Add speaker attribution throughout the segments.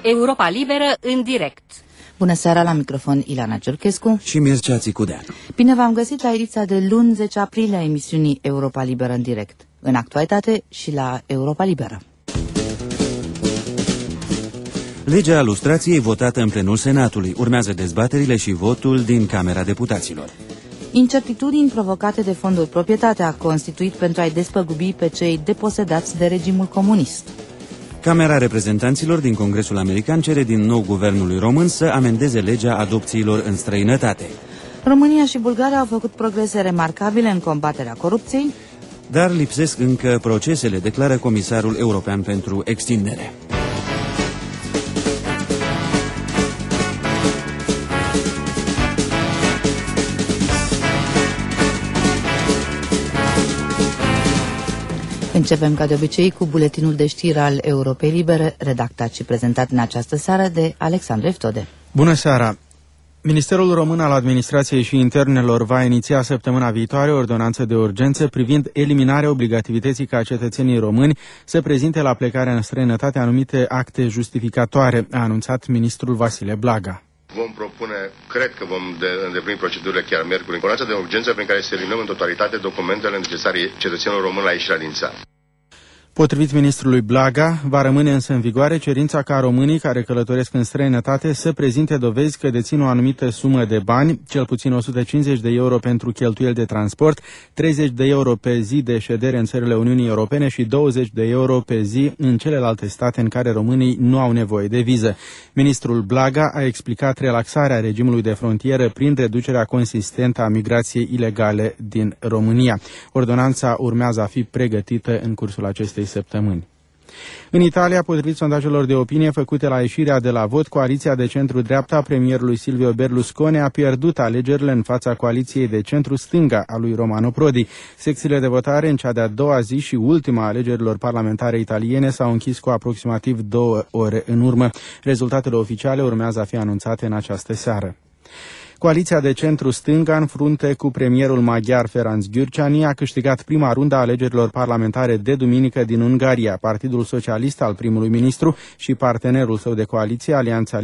Speaker 1: Europa Liberă în direct.
Speaker 2: Bună seara, la microfon Ilana Ciorchescu
Speaker 3: și Mircea Țicudeanu.
Speaker 2: Bine v-am găsit la ediția de luni 10 aprilie a emisiunii Europa Liberă în direct, în actualitate și la Europa Liberă.
Speaker 3: Legea lustrației votată în plenul Senatului. Urmează dezbaterile și votul din Camera Deputaților.
Speaker 2: Incertitudini provocate de fondul proprietate a constituit pentru a-i despăgubi pe cei deposedați de regimul comunist.
Speaker 3: Camera Reprezentanților din Congresul American cere din nou guvernului român să amendeze legea adopțiilor în străinătate.
Speaker 2: România și Bulgaria au făcut progrese remarcabile în combaterea corupției,
Speaker 3: dar lipsesc încă procesele, declară Comisarul European pentru Extindere.
Speaker 2: Începem ca de obicei cu buletinul de știri al Europei Libere, redactat și prezentat în această seară de Alexandru Eftode.
Speaker 4: Bună seara! Ministerul Român al Administrației și Internelor va iniția săptămâna viitoare o ordonanță de urgență privind eliminarea obligativității ca cetățenii români să prezinte la plecarea în străinătate anumite acte justificatoare, a anunțat ministrul Vasile Blaga.
Speaker 5: Vom propune, cred că vom îndeplini procedurile chiar miercuri, ordonanța de urgență prin care să eliminăm în totalitate documentele necesare cetățenilor români la ieșirea din țară.
Speaker 4: Potrivit ministrului Blaga, va rămâne însă în vigoare cerința ca românii care călătoresc în străinătate să prezinte dovezi că dețin o anumită sumă de bani, cel puțin 150 de euro pentru cheltuieli de transport, 30 de euro pe zi de ședere în țările Uniunii Europene și 20 de euro pe zi în celelalte state în care românii nu au nevoie de viză. Ministrul Blaga a explicat relaxarea regimului de frontieră prin reducerea consistentă a migrației ilegale din România. Ordonanța urmează a fi pregătită în cursul acestei săptămâni. În Italia, potrivit sondajelor de opinie făcute la ieșirea de la vot, coaliția de centru-dreapta a premierului Silvio Berlusconi a pierdut alegerile în fața coaliției de centru-stânga a lui Romano Prodi. Secțiile de votare în cea de-a doua zi și ultima a alegerilor parlamentare italiene s-au închis cu aproximativ 2 ore în urmă. Rezultatele oficiale urmează a fi anunțate în această seară. Coaliția de centru-stânga, în frunte cu premierul maghiar Ferenc Gyurcsány, a câștigat prima rundă a alegerilor parlamentare de duminică din Ungaria. Partidul Socialist al primului ministru și partenerul său de coaliție, Alianța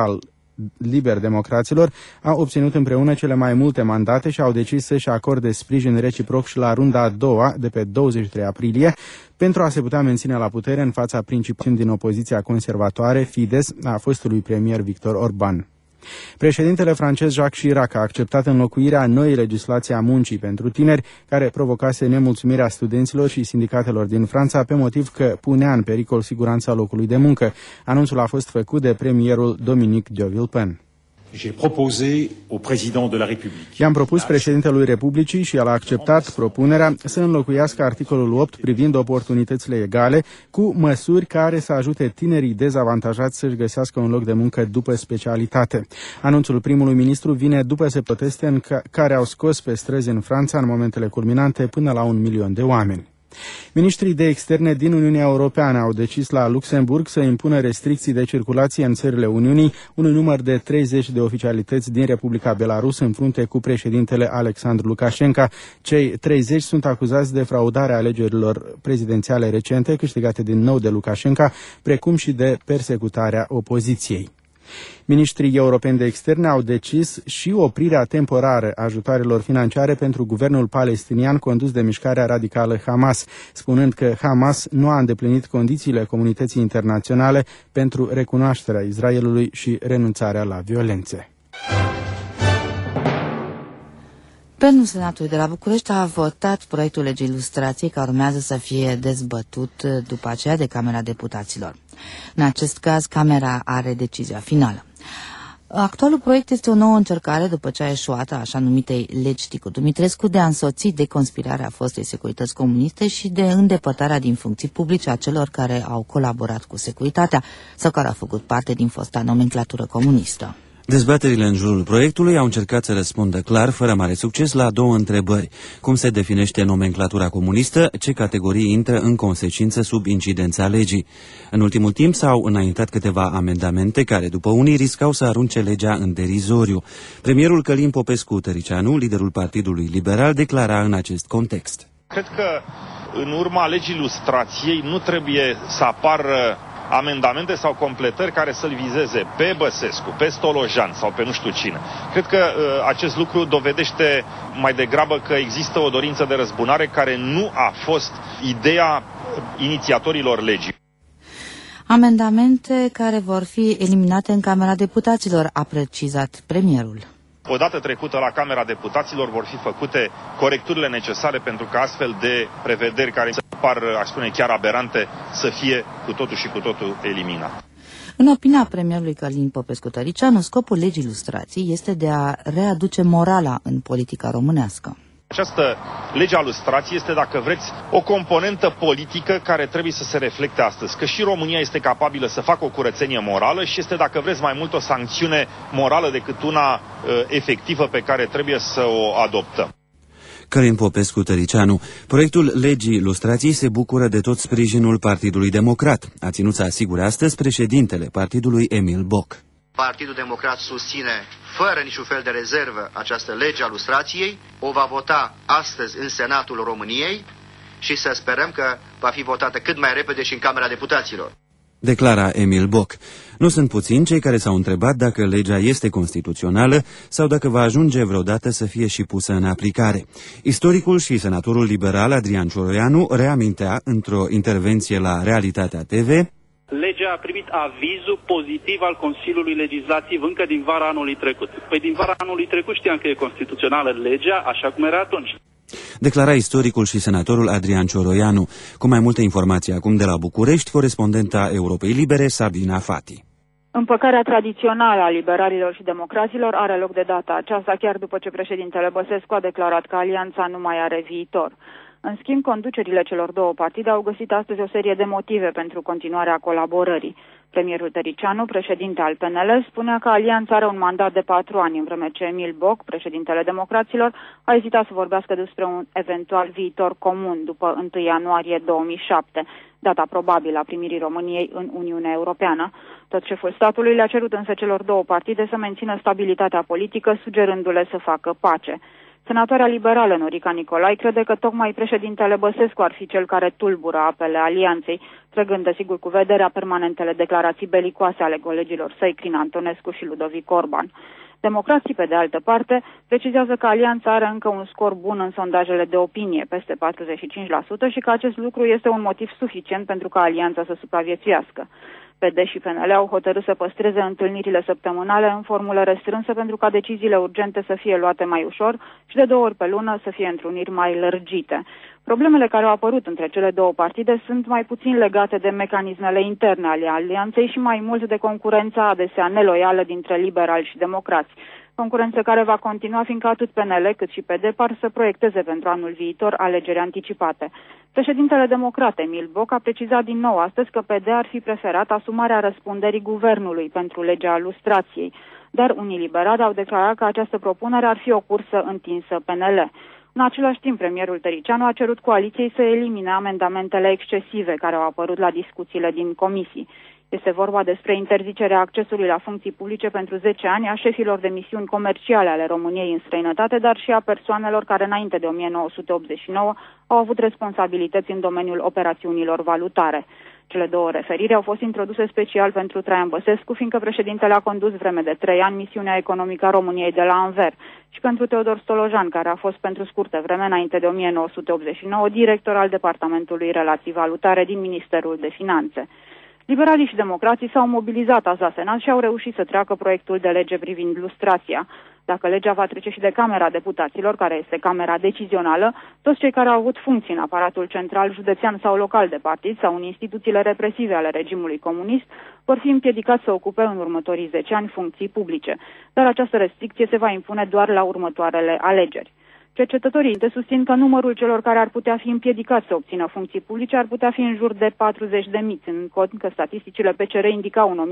Speaker 4: Liber-Democraților, a obținut împreună cele mai multe mandate și au decis să-și acorde sprijin reciproc și la runda a doua, de pe 23 aprilie, pentru a se putea menține la putere în fața principalului din opoziția conservatoare, Fidesz, a fostului premier Victor Orban. Președintele francez Jacques Chirac a acceptat înlocuirea noii legislații a muncii pentru tineri, care provocase nemulțumirea studenților și sindicatelor din Franța pe motiv că punea în pericol siguranța locului de muncă. Anunțul a fost făcut de premierul Dominique de Villepin. I-am propus președintelui Republicii și el a acceptat propunerea să înlocuiască articolul 8 privind oportunitățile egale cu măsuri care să ajute tinerii dezavantajați să-și găsească un loc de muncă după specialitate. Anunțul primului ministru vine după proteste care au scos pe străzi în Franța în momentele culminante până la 1 milion de oameni. Ministrii de externe din Uniunea Europeană au decis la Luxemburg să impună restricții de circulație în țările Uniunii unui număr de 30 de oficialități din Republica Belarus în frunte cu președintele Alexandru Lukashenko. Cei 30 sunt acuzați de fraudarea alegerilor prezidențiale recente câștigate din nou de Lukashenko, precum și de persecutarea opoziției. Ministrii europeni de externe au decis și oprirea temporară a ajutoarelor financiare pentru guvernul palestinian condus de mișcarea radicală Hamas, spunând că Hamas nu a îndeplinit condițiile comunității internaționale pentru recunoașterea Israelului și renunțarea la violențe.
Speaker 2: Plenul Senatului de la București a votat proiectul legii ilustrației care urmează să fie dezbătut după aceea de Camera Deputaților. În acest caz, Camera are decizia finală. Actualul proiect este o nouă încercare după ce a eșuat a așa numitei legi Ticu Dumitrescu de a însoți deconspirarea fostei securități comuniste și de îndepărtarea din funcții publice a celor care au colaborat cu securitatea sau care au făcut parte din fosta nomenclatură comunistă.
Speaker 3: Dezbaterile în jurul proiectului au încercat să răspundă clar, fără mare succes, la 2 întrebări. Cum se definește nomenclatura comunistă? Ce categorii intră în consecință sub incidența legii? În ultimul timp s-au înaintat câteva amendamente care, după unii, riscau să arunce legea în derizoriu. Premierul Călin Popescu-Tăricianu, liderul Partidului Liberal, declara în acest context.
Speaker 6: Cred că în urma legii lustrației nu trebuie să apară amendamente sau completări care să-l vizeze pe Băsescu, pe Stolojan sau pe nu știu cine. Cred că acest lucru dovedește mai degrabă că există o dorință de răzbunare care nu a fost ideea inițiatorilor legii.
Speaker 2: Amendamente care vor fi eliminate în Camera Deputaților, a precizat premierul.
Speaker 6: Odată trecută la Camera Deputaților vor fi făcute corecturile necesare pentru că astfel de prevederi care se par, aș spune, chiar aberante, să fie cu totul și cu totul eliminate.
Speaker 2: În opinia premierului Călin Popescu-Tăricianu, scopul legii lustrației este de a readuce morala în politica românească.
Speaker 6: Această lege a lustrației este, dacă vreți, o componentă politică care trebuie să se reflecte astăzi. Că și România este capabilă să facă o curățenie morală și este, dacă vreți, mai mult o sancțiune morală decât una efectivă pe care trebuie să o adoptăm.
Speaker 3: Călin Popescu-Tăricianu, proiectul legii lustrației se bucură de tot sprijinul Partidului Democrat. A ținut să asigure astăzi președintele partidului Emil Boc.
Speaker 7: Partidul Democrat susține fără niciun fel de rezervă această lege a lustrației, o va vota astăzi în Senatul României și să sperăm că va fi votată cât mai repede și în Camera Deputaților.
Speaker 3: Declara Emil Boc. Nu sunt puțini cei care s-au întrebat dacă legea este constituțională sau dacă va ajunge vreodată să fie și pusă în aplicare. Istoricul și senatorul liberal Adrian Cioroianu reamintea într-o intervenție la Realitatea TV:
Speaker 8: legea a primit avizul pozitiv al Consiliului Legislativ încă din vara anului trecut. Păi din vara anului trecut știam că e constituțională legea, așa cum era atunci.
Speaker 3: Declara istoricul și senatorul Adrian Cioroianu. Cu mai multe informații acum de la București, corespondenta Europei Libere, Sabina Fati.
Speaker 9: Împăcarea tradițională a liberalilor și democraților are loc de data aceasta, chiar după ce președintele Băsescu a declarat că alianța nu mai are viitor. În schimb, conducerile celor două partide au găsit astăzi o serie de motive pentru continuarea colaborării. Premierul Tăricianu, președinte al PNL, spunea că alianța are un mandat de 4 ani, în vreme ce Emil Boc, președintele democraților, a ezitat să vorbească despre un eventual viitor comun după 1 ianuarie 2007, data probabilă a primirii României în Uniunea Europeană. Tot șeful statului le-a cerut însă celor două partide să mențină stabilitatea politică, sugerându-le să facă pace. Senatoarea liberală Norica Nicolai crede că tocmai președintele Băsescu ar fi cel care tulbură apele alianței, trăgând desigur cu vederea permanentele declarații belicoase ale colegilor săi Crin Antonescu și Ludovic Orban. Democrații, pe de altă parte, precizează că alianța are încă un scor bun în sondajele de opinie, peste 45%, și că acest lucru este un motiv suficient pentru ca alianța să supraviețuiască. PD și PNL au hotărât să păstreze întâlnirile săptămânale în formulă restrânsă pentru ca deciziile urgente să fie luate mai ușor și de 2 ori pe lună să fie întruniri mai lărgite. Problemele care au apărut între cele două partide sunt mai puțin legate de mecanismele interne ale alianței și mai mult de concurența adesea neloială dintre liberali și democrați. Concurență care va continua, fiindcă atât PNL cât și PD par să proiecteze pentru anul viitor alegeri anticipate. Președintele democrat Emil Boc a precizat din nou astăzi că PD ar fi preferat asumarea răspunderii guvernului pentru legea lustrației, dar unii liberali au declarat că această propunere ar fi o cursă întinsă PNL. În același timp, premierul Tăricianu a cerut coaliției să elimine amendamentele excesive care au apărut la discuțiile din comisii. Este vorba despre interzicerea accesului la funcții publice pentru 10 ani a șefilor de misiuni comerciale ale României în străinătate, dar și a persoanelor care înainte de 1989 au avut responsabilități în domeniul operațiunilor valutare. Cele două referiri au fost introduse special pentru Traian Băsescu, fiindcă președintele a condus vreme de 3 ani misiunea economică a României de la Anvers, și pentru Teodor Stolojan, care a fost pentru scurtă vreme înainte de 1989 director al Departamentului Relații Valutare din Ministerul de Finanțe. Liberalii și democrații s-au mobilizat azi la Senat și au reușit să treacă proiectul de lege privind lustrația. Dacă legea va trece și de Camera Deputaților, care este camera decizională, toți cei care au avut funcții în aparatul central, județean sau local de partid sau în instituțiile represive ale regimului comunist vor fi împiedicați să ocupe în următorii 10 ani funcții publice. Dar această restricție se va impune doar la următoarele alegeri. Cercetătorii susțin că numărul celor care ar putea fi împiedicați să obțină funcții publice ar putea fi în jur de 40.000, ținând cont că statisticile PCR indicau în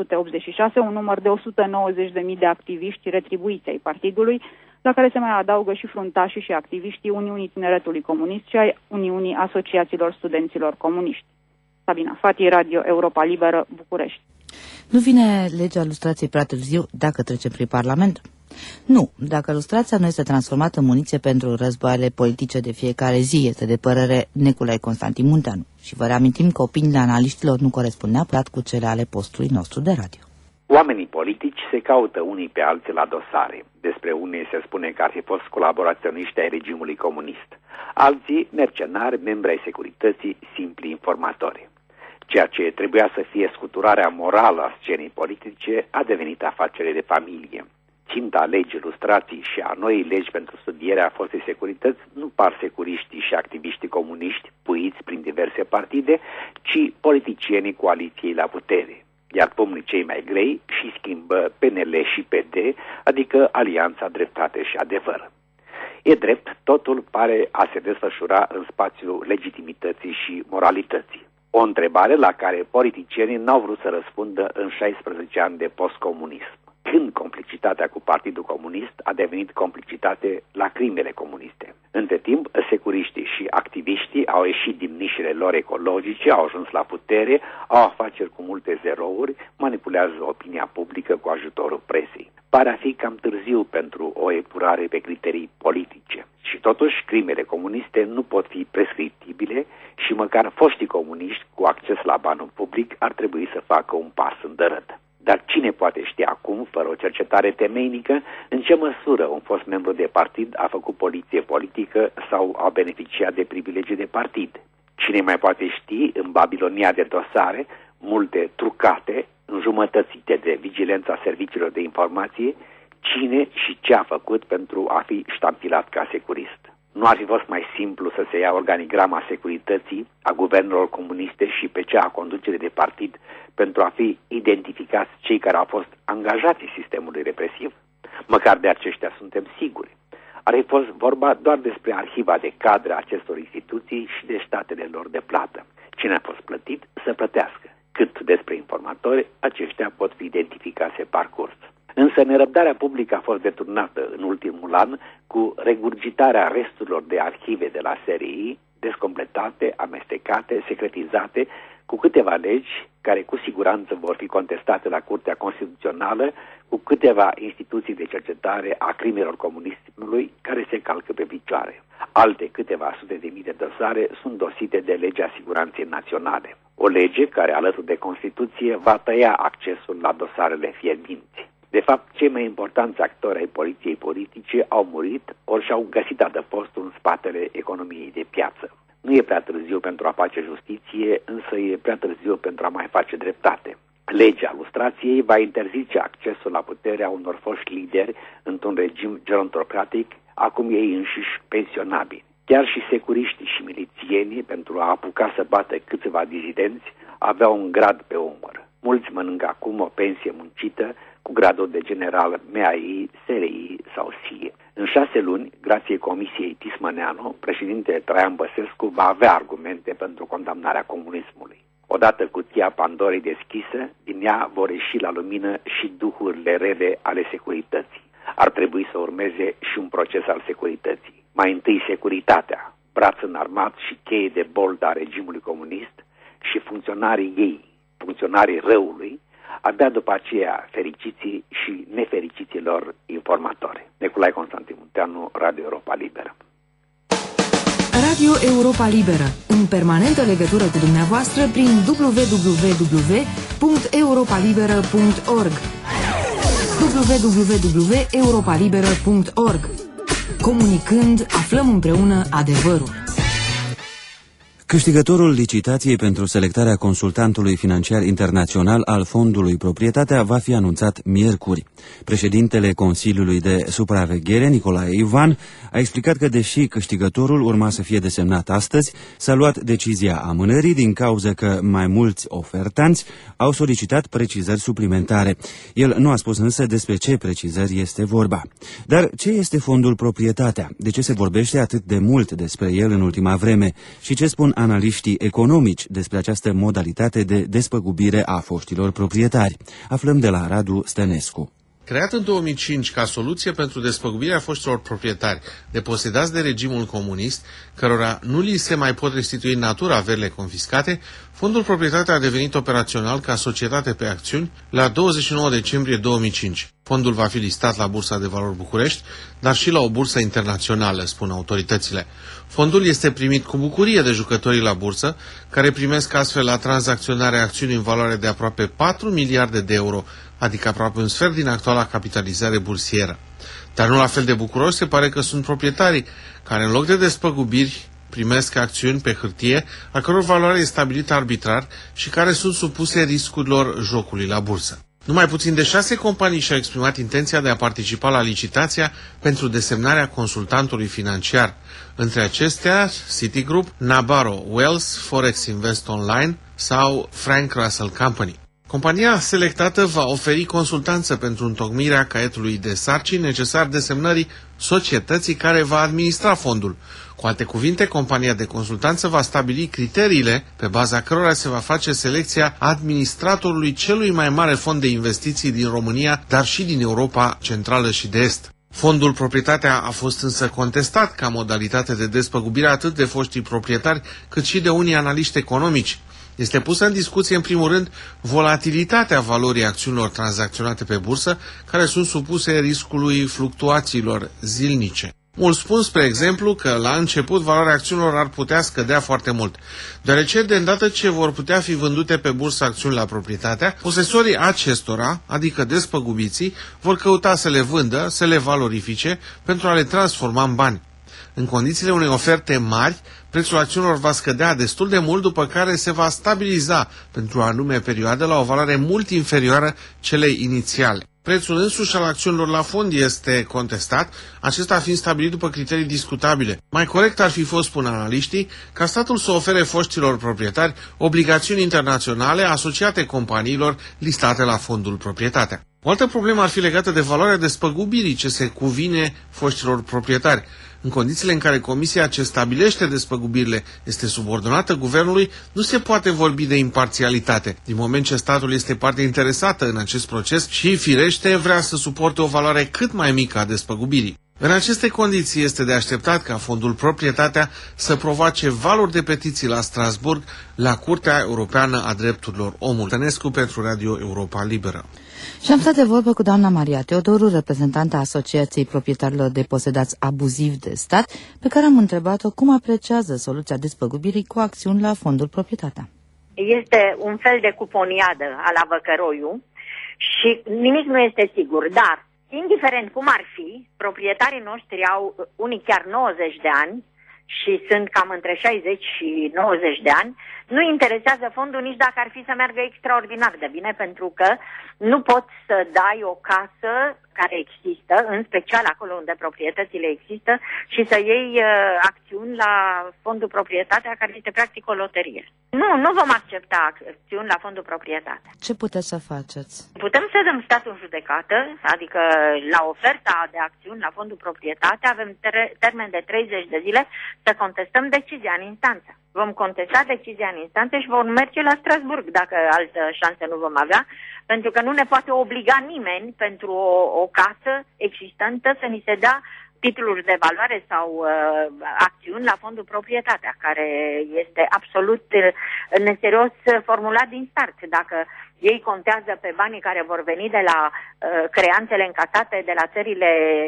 Speaker 9: 1986 un număr de 190.000 de activiști retribuiți ai partidului, la care se mai adaugă și fruntașii și activiștii Uniunii Tineretului Comunist și ai Uniunii Asociațiilor Studenților Comuniști. Sabina Fati, Radio Europa Liberă, București.
Speaker 2: Nu vine legea lustrației prea târziu dacă trece prin Parlament? Nu, dacă lustrația nu este transformată în muniție pentru războaiele politice de fiecare zi, este de părere Nicolae Constantin Munteanu. Și vă reamintim că opiniile analiștilor nu corespund neapărat cu cele ale postului nostru de radio.
Speaker 10: Oamenii politici se caută unii pe alții la dosare. Despre unii se spune că ar fi fost colaboraționiști ai regimului comunist. Alții, mercenari, membri ai securității, simpli informatori. Ceea ce trebuia să fie scuturarea morală a scenei politice a devenit afacere de familie. Ținta legii lustrații și a noii legi pentru studierea fostei securități nu par securiștii și activiștii comuniști puiți prin diverse partide, ci politicienii coaliției la putere. Iar pumnii cei mai grei și schimbă PNL și PD, adică Alianța Dreptate și Adevăr. E drept, totul pare a se desfășura în spațiul legitimității și moralității. O întrebare la care politicienii n-au vrut să răspundă în 16 ani de postcomunism. Când complicitatea cu Partidul Comunist a devenit complicitate la crimele comuniste. Între timp, securiștii și activiștii au ieșit din nișele lor ecologice, au ajuns la putere, au afaceri cu multe zerouri, manipulează opinia publică cu ajutorul presei. Pare a fi cam târziu pentru o epurare pe criterii politice. Și totuși, crimele comuniste nu pot fi prescriptibile și măcar foștii comuniști cu acces la banul public ar trebui să facă un pas îndărât. Dar cine poate ști acum, fără o cercetare temeinică, în ce măsură un fost membru de partid a făcut poliție politică sau a beneficiat de privilegii de partid? Cine mai poate ști, în Babilonia de dosare, multe trucate, înjumătățite de vigilența serviciilor de informație, cine și ce a făcut pentru a fi ștampilat ca securist? Nu ar fi fost mai simplu să se ia organigrama securității a guvernelor comuniste și pe cea a conducerii de partid pentru a fi identificați cei care au fost angajați sistemului represiv? Măcar de aceștia suntem siguri. Ar fi fost vorba doar despre arhiva de cadre a acestor instituții și de statele lor de plată. Cine a fost plătit, să plătească. Cât despre informatori, aceștia pot fi identificați pe parcurs. Însă nerăbdarea publică a fost deturnată în ultimul an cu regurgitarea resturilor de arhive de la SRI, descompletate, amestecate, secretizate, cu câteva legi care cu siguranță vor fi contestate la Curtea Constituțională, cu câteva instituții de cercetare a crimelor comunismului care se calcă pe picioare. Alte câteva sute de mii de dosare sunt dosite de Legea Siguranței Naționale. O lege care, alături de Constituție, va tăia accesul la dosarele fierbinți. De fapt, cei mai importanți actori ai poliției politice au murit ori și-au găsit adăpostul în spatele economiei de piață. Nu e prea târziu pentru a face justiție, însă e prea târziu pentru a mai face dreptate. Legea lustrației va interzice accesul la putere a unor foști lideri într-un regim gerontocratic, acum ei înșiși pensionabili. Chiar și securiștii și milițienii, pentru a apuca să bată câțiva dizidenți, aveau un grad pe umăr. Mulți mănâncă acum o pensie muncită cu gradul de general MAI, SRI sau SIE. În 6 luni, grație Comisiei Tismăneanu, președintele Traian Băsescu va avea argumente pentru condamnarea comunismului. Odată cutia Pandorei deschisă, din ea vor ieși la lumină și duhurile rele ale securității. Ar trebui să urmeze și un proces al securității. Mai întâi securitatea, braț înarmat și cheie de boldă a regimului comunist și funcționarii ei, funcționarii răului, abia după aceea fericiții și nefericiților informatori. Nicolae Constantin Munteanu, Radio Europa Liberă.
Speaker 11: Radio Europa Liberă, în permanentă legătură cu dumneavoastră prin www.europalibera.org www.europalibera.org. Comunicând, aflăm împreună adevărul.
Speaker 3: Câștigătorul licitației pentru selectarea consultantului financiar internațional al Fondului Proprietatea va fi anunțat miercuri. Președintele Consiliului de Supraveghere, Nicolae Ivan, a explicat că deși câștigătorul urma să fie desemnat astăzi, s-a luat decizia amânării din cauza că mai mulți ofertanți au solicitat precizări suplimentare. El nu a spus însă despre ce precizări este vorba. Dar ce este Fondul Proprietatea? De ce se vorbește atât de mult despre el în ultima vreme? Și ce spun analiștii economici despre această modalitate de despăgubire a foștilor proprietari? Aflăm de la Radu Stănescu.
Speaker 12: Creat în 2005 ca soluție pentru despăgubirea foștilor proprietari deposedați de regimul comunist, cărora nu li se mai pot restitui în natură averile confiscate, Fondul Proprietate a devenit operațional ca societate pe acțiuni la 29 decembrie 2005. Fondul va fi listat la Bursa de Valori București, dar și la o bursă internațională, spun autoritățile. Fondul este primit cu bucurie de jucătorii la bursă, care primesc astfel la tranzacționarea acțiuni în valoare de aproape 4 miliarde de euro, adică aproape un sfert din actuala capitalizare bursieră. Dar nu la fel de bucuroși se pare că sunt proprietarii, care în loc de despăgubiri primesc acțiuni pe hârtie, a căror valoare e stabilită arbitrar și care sunt supuse riscurilor jocului la bursă. Numai puțin de 6 companii și-au exprimat intenția de a participa la licitația pentru desemnarea consultantului financiar. Între acestea, Citigroup, Nabarro, Wells, Forex Invest Online sau Frank Russell Company. Compania selectată va oferi consultanță pentru întocmirea caietului de sarcini necesar desemnării societății care va administra fondul. Cu alte cuvinte, compania de consultanță va stabili criteriile pe baza cărora se va face selecția administratorului celui mai mare fond de investiții din România, dar și din Europa Centrală și de Est. Fondul Proprietatea a fost însă contestat ca modalitate de despăgubire atât de foștii proprietari cât și de unii analiști economici. Este pusă în discuție, în primul rând, volatilitatea valorii acțiunilor tranzacționate pe bursă, care sunt supuse riscului fluctuațiilor zilnice. Mulți spun, spre exemplu, că la început valoarea acțiunilor ar putea scădea foarte mult, deoarece de îndată ce vor putea fi vândute pe bursă acțiuni la Proprietatea, posesorii acestora, adică despăgubiții, vor căuta să le vândă, să le valorifice pentru a le transforma în bani. În condițiile unei oferte mari, prețul acțiunilor va scădea destul de mult, după care se va stabiliza pentru o anume perioadă la o valoare mult inferioară celei inițiale. Prețul însuși al acțiunilor la fond este contestat, acesta fiind stabilit după criterii discutabile. Mai corect ar fi fost, spun analiștii, ca statul să ofere foștilor proprietari obligațiuni internaționale asociate companiilor listate la Fondul Proprietatea. O altă problemă ar fi legată de valoarea despăgubirii ce se cuvine foștilor proprietari. În condițiile în care comisia ce stabilește despăgubirile este subordonată guvernului, nu se poate vorbi de imparțialitate, din moment ce statul este parte interesată în acest proces și, firește, vrea să suporte o valoare cât mai mică a despăgubirii. În aceste condiții este de așteptat ca Fondul Proprietatea să provoace valuri de petiții la Strasburg, la Curtea Europeană a Drepturilor Omului. Tănescu pentru Radio Europa Liberă.
Speaker 2: Și am stat de vorbă cu doamna Maria Teodoru, reprezentanta Asociației Proprietarilor Deposedați Abuziv de Stat, pe care am întrebat-o cum apreciază soluția despăgubirii cu acțiuni la Fondul Proprietatea.
Speaker 13: Este un fel de cuponiadă a la Văcăroiu și nimic nu este sigur, dar indiferent cum ar fi, proprietarii noștri au unii chiar 90 de ani și sunt cam între 60 și 90 de ani, nu interesează fondul nici dacă ar fi să meargă extraordinar de bine, pentru că nu poți să dai o casă care există, în special acolo unde proprietățile există, și să iei acțiuni la Fondul Proprietatea, care este practic o loterie. Nu vom accepta acțiuni la Fondul Proprietatea.
Speaker 2: Ce puteți să faceți?
Speaker 13: Putem să dăm statul în judecată, adică la oferta de acțiuni la Fondul Proprietatea avem termen de 30 de zile să contestăm decizia în instanță. Vom contesta decizia în instanță și vom merge la Strasburg, dacă altă șansă nu vom avea, pentru că nu ne poate obliga nimeni pentru o casă existentă să ni se dea titluri de valoare sau acțiuni la Fondul Proprietatea, care este absolut neserios formulat din start. Dacă ei contează pe banii care vor veni de la creanțele încasate de la țările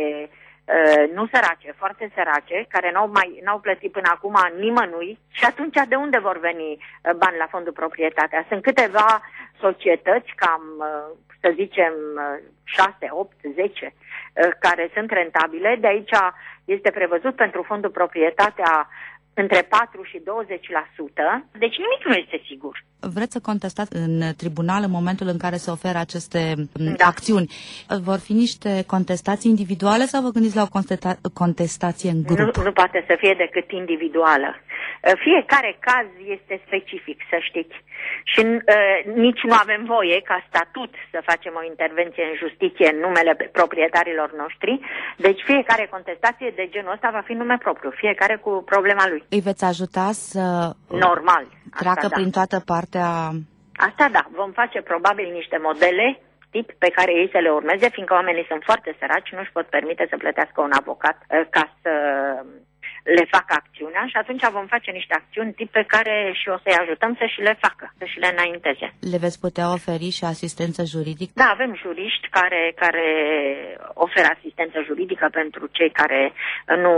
Speaker 13: nu sărace, foarte sărace, care n-au plătit până acum nimănui, și atunci de unde vor veni bani la Fondul Proprietatea? Sunt câteva societăți, cam, să zicem, 6, 8, 10, care sunt rentabile. De aici este prevăzut pentru Fondul Proprietatea între 4 și 20%, deci nimic nu este sigur.
Speaker 2: Vreți să contestați în tribunal în momentul în care se oferă aceste acțiuni. Vor fi niște contestații individuale sau vă gândiți la o contestație în grup?
Speaker 13: Nu poate să fie decât individuală. Fiecare caz este specific, să știți. Și nici nu avem voie ca statut să facem o intervenție în justiție în numele proprietarilor noștri. Deci fiecare contestație de genul ăsta va fi nume propriu, fiecare cu problema lui.
Speaker 2: Îi veți ajuta să
Speaker 13: normal
Speaker 2: treacă prin toată partea?
Speaker 13: Asta da, vom face probabil niște modele tip pe care ei să le urmeze, fiindcă oamenii sunt foarte săraci, nu își pot permite să plătească un avocat ca să le facă acțiunea și atunci vom face niște acțiuni tip pe care și o să-i ajutăm să și le facă, să și le înainteze.
Speaker 2: Le veți putea oferi și asistență juridică?
Speaker 13: Da, avem juriști care oferă asistență juridică pentru cei care nu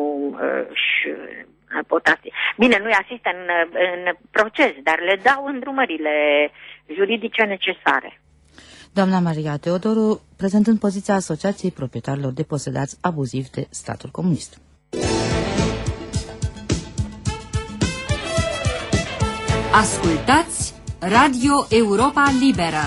Speaker 13: pot asista. Bine, nu-i asistă în proces, dar le dau îndrumările juridice necesare.
Speaker 2: Doamna Maria Teodoru, prezentând poziția Asociației Proprietarilor Deposedați Abuziv de Statul Comunist.
Speaker 11: Ascultați Radio Europa Liberă.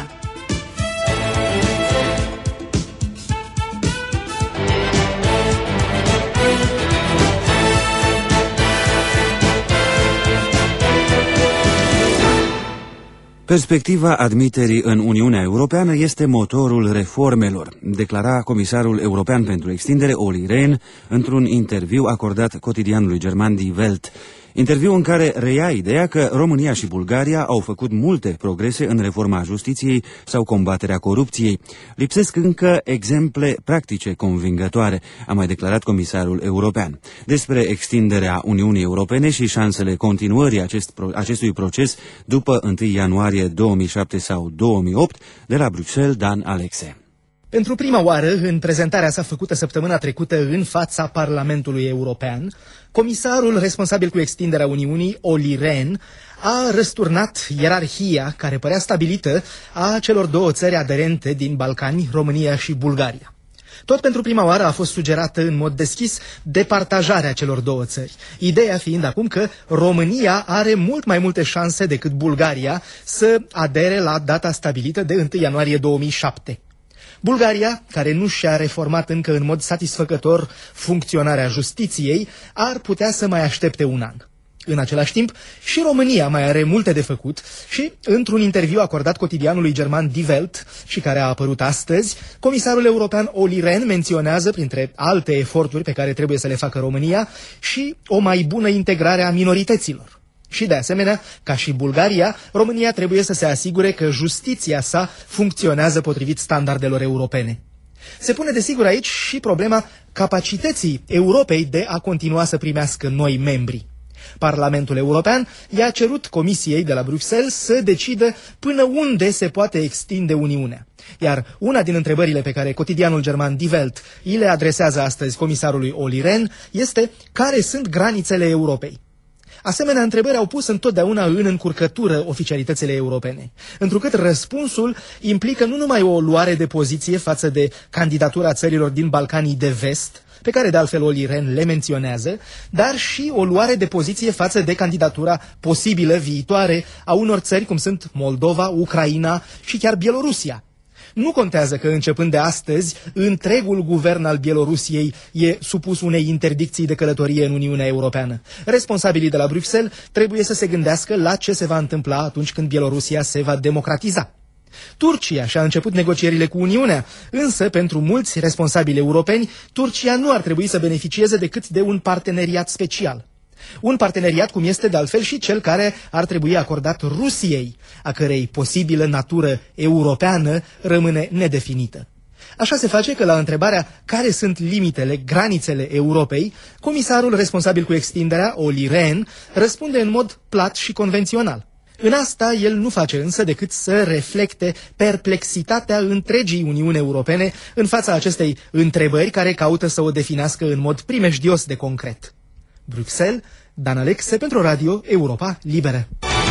Speaker 3: Perspectiva admiterii în Uniunea Europeană este motorul reformelor, declara comisarul european pentru extindere Olli Rehn într-un interviu acordat cotidianului german Die Welt. Interviu în care reia ideea că România și Bulgaria au făcut multe progrese în reforma justiției sau combaterea corupției. Lipsesc încă exemple practice convingătoare, a mai declarat comisarul european. Despre extinderea Uniunii Europene și șansele continuării acestui proces după 1 ianuarie 2007 sau 2008, de la Bruxelles, Dan Alexe.
Speaker 14: Pentru prima oară, în prezentarea sa făcută săptămâna trecută în fața Parlamentului European, comisarul responsabil cu extinderea Uniunii, Olli Rehn, a răsturnat ierarhia care părea stabilită a celor două țări aderente din Balcani, România și Bulgaria. Tot pentru prima oară a fost sugerată în mod deschis departajarea celor două țări, ideea fiind acum că România are mult mai multe șanse decât Bulgaria să adere la data stabilită de 1 ianuarie 2007. Bulgaria, care nu și-a reformat încă în mod satisfăcător funcționarea justiției, ar putea să mai aștepte un an. În același timp, și România mai are multe de făcut și, într-un interviu acordat cotidianului german Die Welt și care a apărut astăzi, comisarul european Olli Rehn menționează, printre alte eforturi pe care trebuie să le facă România, și o mai bună integrare a minorităților. Și de asemenea, ca și Bulgaria, România trebuie să se asigure că justiția sa funcționează potrivit standardelor europene. Se pune desigur aici și problema capacității Europei de a continua să primească noi membri. Parlamentul European i-a cerut Comisiei de la Bruxelles să decidă până unde se poate extinde Uniunea. Iar una din întrebările pe care cotidianul german Die Welt îi le adresează astăzi comisarului Olli Rehn este: care sunt granițele Europei? Asemenea întrebări au pus întotdeauna în încurcătură oficialitățile europene, întrucât răspunsul implică nu numai o luare de poziție față de candidatura țărilor din Balcanii de Vest, pe care de altfel Olli Rehn le menționează, dar și o luare de poziție față de candidatura posibilă viitoare a unor țări cum sunt Moldova, Ucraina și chiar Bielorusia. Nu contează că începând de astăzi, întregul guvern al Bielorusiei e supus unei interdicții de călătorie în Uniunea Europeană. Responsabilii de la Bruxelles trebuie să se gândească la ce se va întâmpla atunci când Bielorusia se va democratiza. Turcia și-a început negocierile cu Uniunea, însă pentru mulți responsabili europeni, Turcia nu ar trebui să beneficieze decât de un parteneriat special. Un parteneriat cum este de altfel și cel care ar trebui acordat Rusiei, a cărei posibilă natură europeană rămâne nedefinită. Așa se face că la întrebarea care sunt limitele, granițele Europei, comisarul responsabil cu extinderea, Olli Rehn, răspunde în mod plat și convențional. În asta el nu face însă decât să reflecte perplexitatea întregii Uniuni Europene în fața acestei întrebări care caută să o definească în mod primejdios de concret. Bruxelles, Dan Alexe pentru Radio Europa Liberă.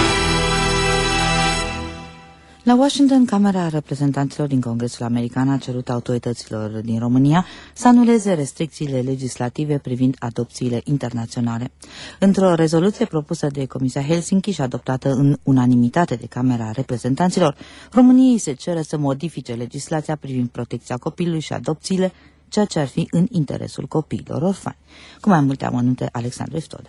Speaker 2: La Washington, Camera Reprezentanților din Congresul American a cerut autorităților din România să anuleze restricțiile legislative privind adopțiile internaționale. Într-o rezoluție propusă de Comisia Helsinki și adoptată în unanimitate de Camera Reprezentanților, României se cere să modifice legislația privind protecția copilului și adopțiile, ceea ce ar fi în interesul copiilor orfani. Cu mai multe amănunte, Alexandru Iftode.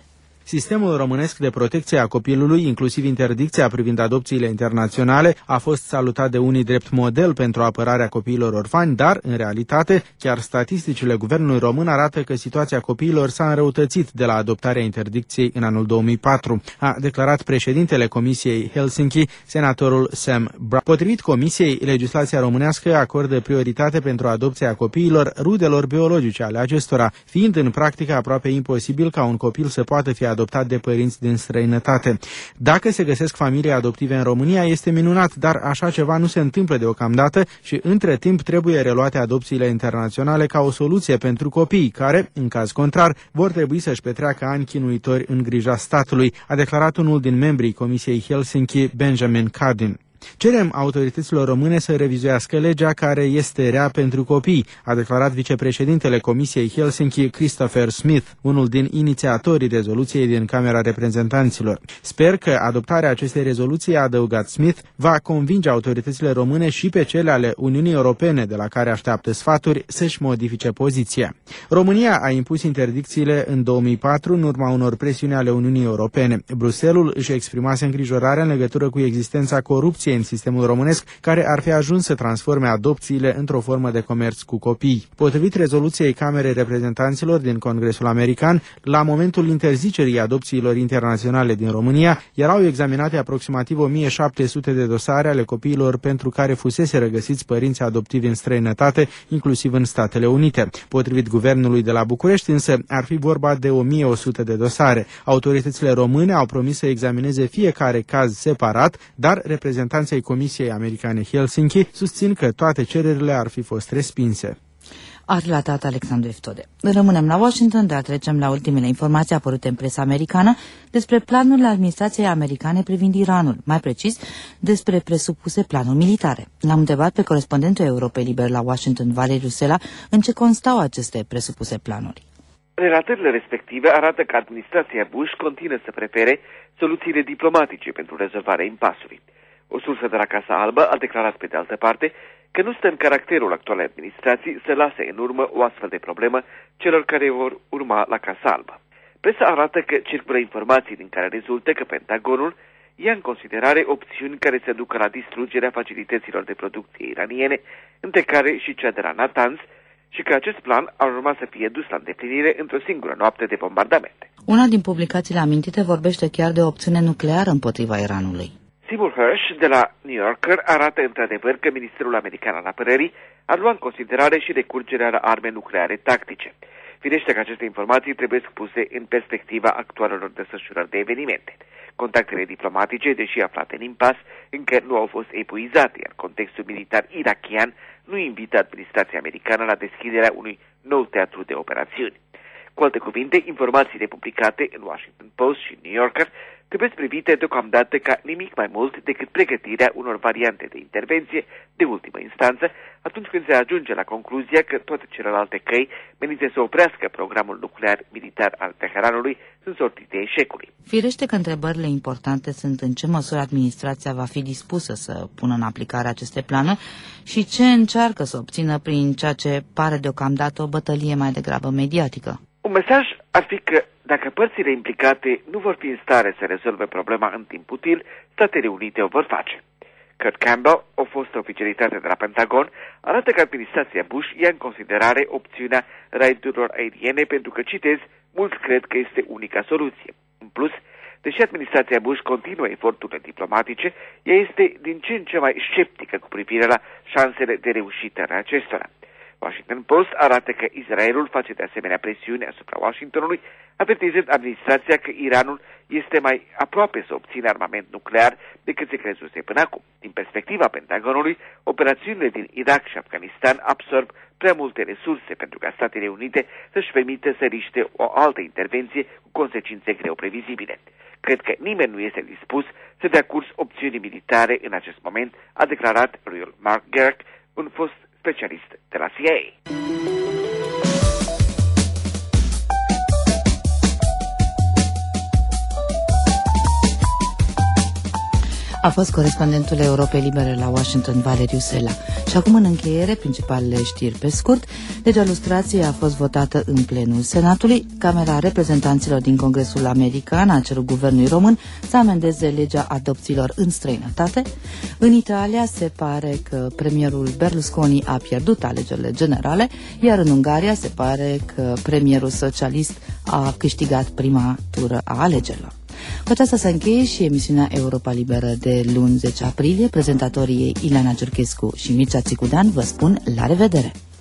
Speaker 4: Sistemul românesc de protecție a copilului, inclusiv interdicția privind adopțiile internaționale, a fost salutat de unii drept model pentru apărarea copiilor orfani, dar, în realitate, chiar statisticile guvernului român arată că situația copiilor s-a înrăutățit de la adoptarea interdicției în anul 2004, a declarat președintele Comisiei Helsinki, senatorul Sam Brown. Potrivit Comisiei, legislația românească acordă prioritate pentru adopția copiilor rudelor biologice ale acestora, fiind în practică aproape imposibil ca un copil să poată fi adoptat de părinți din străinătate. Dacă se găsesc familii adoptive în România, este minunat, dar așa ceva nu se întâmplă deocamdată și între timp trebuie reluate adopțiile internaționale ca o soluție pentru copii care, în caz contrar, vor trebui să-și petreacă ani chinuitori în grija statului, a declarat unul din membrii Comisiei Helsinki, Benjamin Cardin. Cerem autorităților române să revizuiască legea care este rea pentru copii, a declarat vicepreședintele Comisiei Helsinki, Christopher Smith, unul din inițiatorii rezoluției din Camera Reprezentanților. Sper că adoptarea acestei rezoluții, a adăugat Smith, va convinge autoritățile române și pe cele ale Uniunii Europene, de la care așteaptă sfaturi, să-și modifice poziția. România a impus interdicțiile în 2004 în urma unor presiuni ale Uniunii Europene. Bruxelles își exprimase îngrijorarea în legătură cu existența corupției în sistemul românesc, care ar fi ajuns să transforme adopțiile într-o formă de comerț cu copii. Potrivit rezoluției Camerei Reprezentanților din Congresul American, la momentul interzicerii adopțiilor internaționale din România, erau examinate aproximativ 1700 de dosare ale copiilor pentru care fusese regăsiți părinți adoptivi în străinătate, inclusiv în Statele Unite. Potrivit guvernului de la București, însă, ar fi vorba de 1100 de dosare. Autoritățile române au promis să examineze fiecare caz separat, dar reprezentanții Comisiei Americane Helsinki susțin că toate cererile ar fi fost respinse.
Speaker 2: A relatat Alexandru Eftode. Rămânem la Washington, dar trecem la ultimele informații apărute în presa americană despre planurile administrației americane privind Iranul, mai precis despre presupuse planuri militare. L-am întrebat pe corespondentul Europei Liber la Washington, Valeriu Sela, în ce constau aceste presupuse planuri.
Speaker 15: Relatările respective arată că administrația Bush continuă să prefere soluțiile diplomatice pentru rezolvarea impasului. O sursă de la Casa Albă a declarat pe de altă parte că nu stă în caracterul actualei administrații să lase în urmă o astfel de problemă celor care vor urma la Casa Albă. Presa arată că circulă informații din care rezultă că Pentagonul ia în considerare opțiuni care se ducă la distrugerea facilităților de producție iraniene, între care și cea de la Natanz, și că acest plan ar urma să fie dus la îndeplinire într-o singură noapte de bombardamente.
Speaker 2: Una din publicațiile amintite vorbește chiar de o opțiune nucleară împotriva Iranului.
Speaker 15: Seymour Hersh de la New Yorker arată într-adevăr că Ministerul American al Apărării ar lua în considerare și recurgerea la arme nucleare tactice. Firește că aceste informații trebuie puse în perspectiva actualelor desfășurări de evenimente. Contactele diplomatice, deși aflate în impas, încă nu au fost epuizate, iar contextul militar irachian nu invită administrația americană la deschiderea unui nou teatru de operațiuni. Cu alte cuvinte, informațiile publicate în Washington Post și New Yorker trebuie privite deocamdată ca nimic mai mult decât pregătirea unor variante de intervenție de ultimă instanță, atunci când se ajunge la concluzia că toate celelalte căi menite să oprească programul nuclear militar al Teheranului sunt sortite eșecului.
Speaker 2: Firește că întrebările importante sunt în ce măsură administrația va fi dispusă să pună în aplicare aceste planuri și ce încearcă să obțină prin ceea ce pare deocamdată o bătălie mai degrabă mediatică.
Speaker 15: Un mesaj ar fi că dacă părțile implicate nu vor fi în stare să rezolve problema în timp util, Statele Unite o vor face. Kurt Campbell, o fostă oficialitate de la Pentagon, arată că administrația Bush ia în considerare opțiunea raidurilor aeriene pentru că, citez, mulți cred că este unica soluție. În plus, deși administrația Bush continuă eforturile diplomatice, ea este din ce în ce mai sceptică cu privire la șansele de reușită ale acestora. Washington Post arată că Israelul face de asemenea presiune asupra Washingtonului, avertizând administrația că Iranul este mai aproape să obțină armament nuclear decât se crezuse până acum. Din perspectiva Pentagonului, operațiunile din Irak și Afganistan absorb prea multe resurse pentru ca Statele Unite să-și permite să riște o altă intervenție cu consecințe greu previzibile. Cred că nimeni nu este dispus să dea curs opțiunii militare în acest moment, a declarat Royal Mark Garrick, un fost specialist de la CIA.
Speaker 2: A fost corespondentul Europei Libere la Washington, Valeriu Sela. Și acum, în încheiere, principalele știri pe scurt. Legea lustrației a fost votată în plenul Senatului. Camera Reprezentanților din Congresul American a cerut guvernului român să amendeze legea adopțiilor în străinătate. În Italia se pare că premierul Berlusconi a pierdut alegerile generale, iar în Ungaria se pare că premierul socialist a câștigat prima tură a alegerilor. Cu aceasta se încheie și emisiunea Europa Liberă de luni 10 aprilie. Prezentatorii ei Ileana Giurchescu și Mircea Țicudean vă spun la revedere!